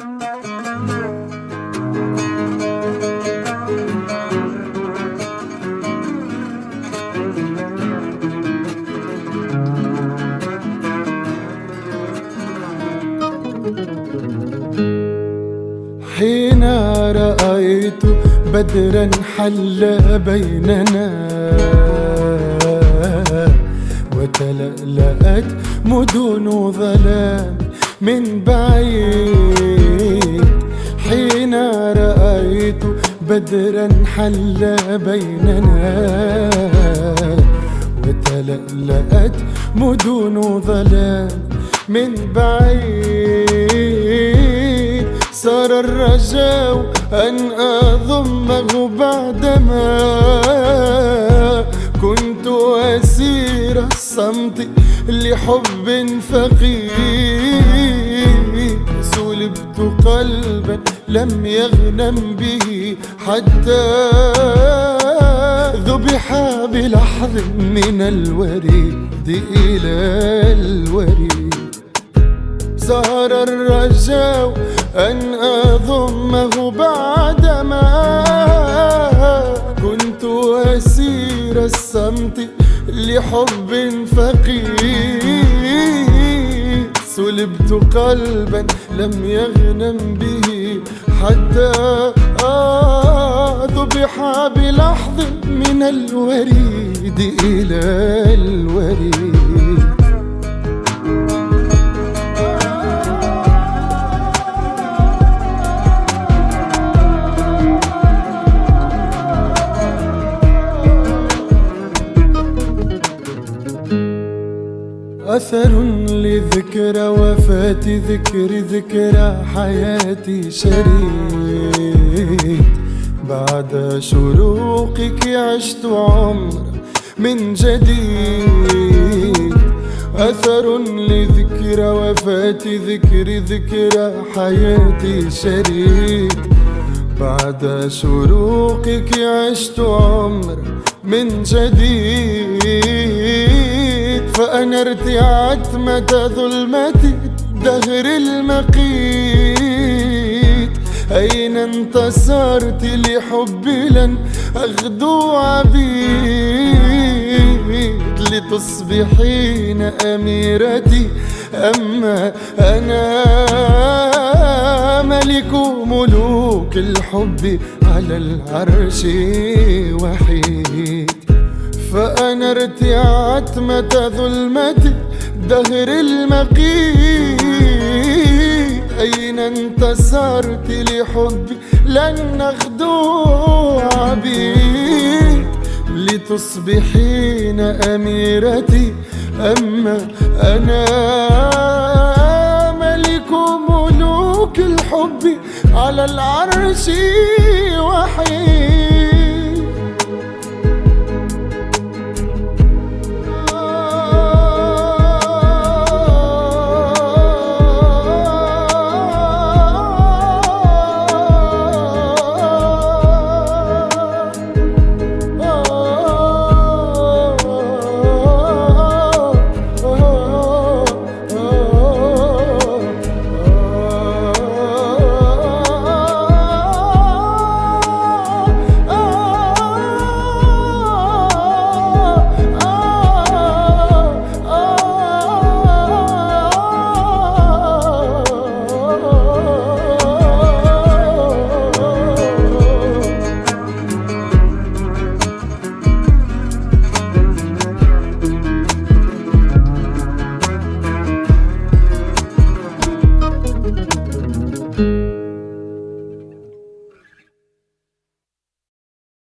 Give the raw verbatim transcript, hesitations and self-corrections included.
حين رأيت بدرا حل بيننا وتلألأت مدن ظلام من بعيد. حين رأيت بدرا حل بيننا وتلألأت مدن ظلام من بعيد. صار الرجاء أن أضمه بعدما كنت أسير الصمت لحب فقير. سلبت قلبا لم يغنم به حتى ذبح بلحظ من الوريد إلى الوريد. صار الرجاء أن أضمه بعدما كنت أسير الصمت لحب فقير. سلبت قلبا لم يغنم به حتى ذبح بلحظ من الوريد إلى الوريد. أثر لذكرى وفاة ذكر ذكرى حياتي شريد. بعد شروقك عشت عمر من جديد. أثر لذكرى وفاة ذكر ذكرى حياتي شريد. بعد شروقك عشت عمر من جديد. فأنا ارتعت متى ظلمة الدهر المقيت. أين انتصرت لحبي لن أغدو عبيد. لتصبحين أميرتي أما أنا ملك ملوك الحب على العرش وحيد. فأنا ارتعت متى ظلمة دهر المقيت. أين انتصرت لحبي لن أغدو عبيد. لتصبحين أميرتي أما أنا ملك ملوك الحب على العرش وحيد.